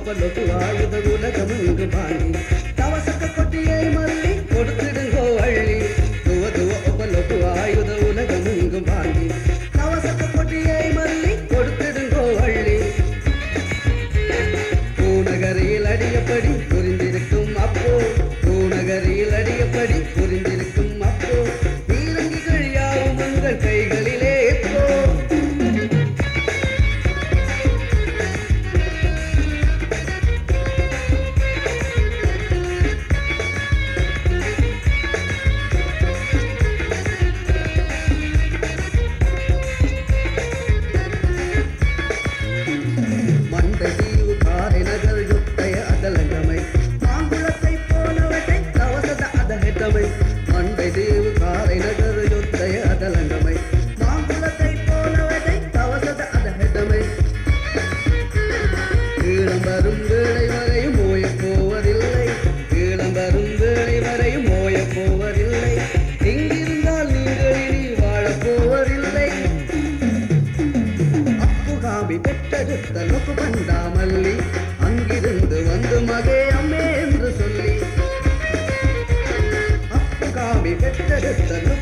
ஒப்பலொப்பு ஆயுத உலகமுங்கு பாண்டி தவசக்க கொட்டியை மல்லி கொடுத்திடுங்கோ அள்ளி துவ துவ ஒப்பலொப்பு ஆயுத உலகமுங்கு பாண்டி தவசக்க கொட்டியை மல்லி கொடுத்திடுங்கோ அள்ளி பூநகரியில் அடியப்படி புரிந்திருக்கும் அப்போ பூநகரியில் அடியப்படி புரிந்திருக்கும் அப்போ பீரங்கிகள் யாவும் உங்கள் கைகளிலே எப்போ மண்டதீவு காரை நகர் யுத்தைய அதலங்கமை மாங்குளத்தை போலவற்றை தவசத அதஹெட்டமை மண்டதீவு காரை நகர் யுத்தைய அதலங்கமை மாங்குளத்தை போலவற்றை தவசத அதஹெட்டமை ஈழம் வரும் வேளை வரையும் ஓயப் போவதில்லை ஈழம் வரும் வேளை வரையும் ஓயப் போவதில்லை இங்கிருந்தால் நீங்கள் இனி வாழப்போவதில்லை அப்புகாமி பெற்றெடுத்த லொக்கு பண்டாமல்லி அங்கிருந்து வந்து மகே அம்மே என்று சொல்லி அப்புகாமி பெற்றெடுத்த